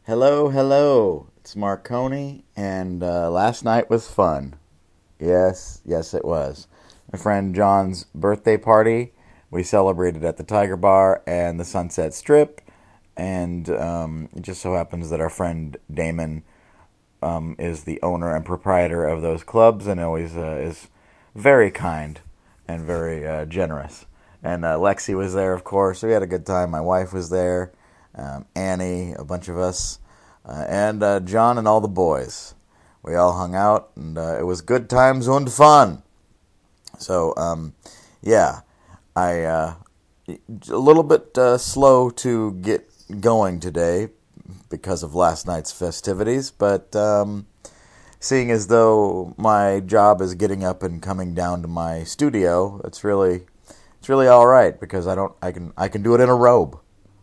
Hello, hello. It's Marconi, and last night was fun. Yes, it was. My friend John's birthday party. We celebrated at the Tiger Bar and the Sunset Strip, and it just so happens that our friend Damon is the owner and proprietor of those clubs, and always is very kind and very generous. And Lexi was there, of course. We had a good time. My wife was there, Annie, a bunch of us, and John and all the boys. We all hung out, and it was good times and fun. So, yeah, I a little bit slow to get going today because of last night's festivities, but seeing as though my job is getting up and coming down to my studio, it's really all right because I can do it in a robe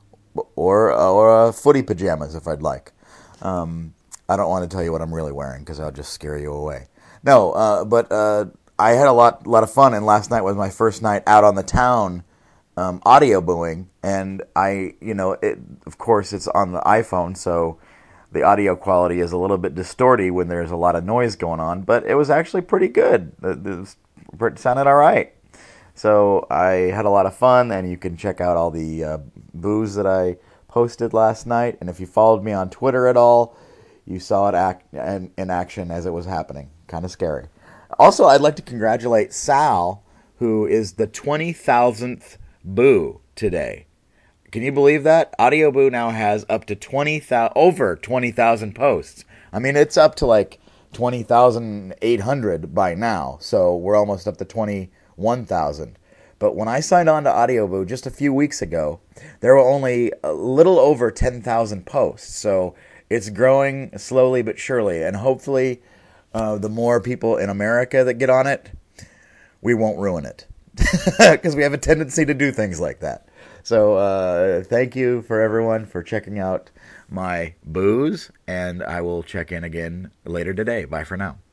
or footy pajamas if I'd like. I don't want to tell you what I'm really wearing because I'll just scare you away. No, but I had a lot of fun, and last night was my first night out on the town audio booing, and of course, it's on the iPhone, so the audio quality is a little bit distorty when there's a lot of noise going on, but it was actually pretty good. It sounded all right. So I had a lot of fun, and you can check out all the boos that I posted last night. And if you followed me on Twitter at all, you saw it in action as it was happening. Kind of scary. Also, I'd like to congratulate Sal, who is the 20,000th boo today. Can you believe that? Audio Boo now has up to over 20,000 posts. I mean, it's up to like 20,800 by now, so we're almost up to 21,000. But when I signed on to Audio Boo just a few weeks ago, there were only a little over 10,000 posts. So it's growing slowly but surely, and hopefully, the more people in America that get on it, we won't ruin it because we have a tendency to do things like that. So thank you for everyone for checking out my booze, and I will check in again later today. Bye for now.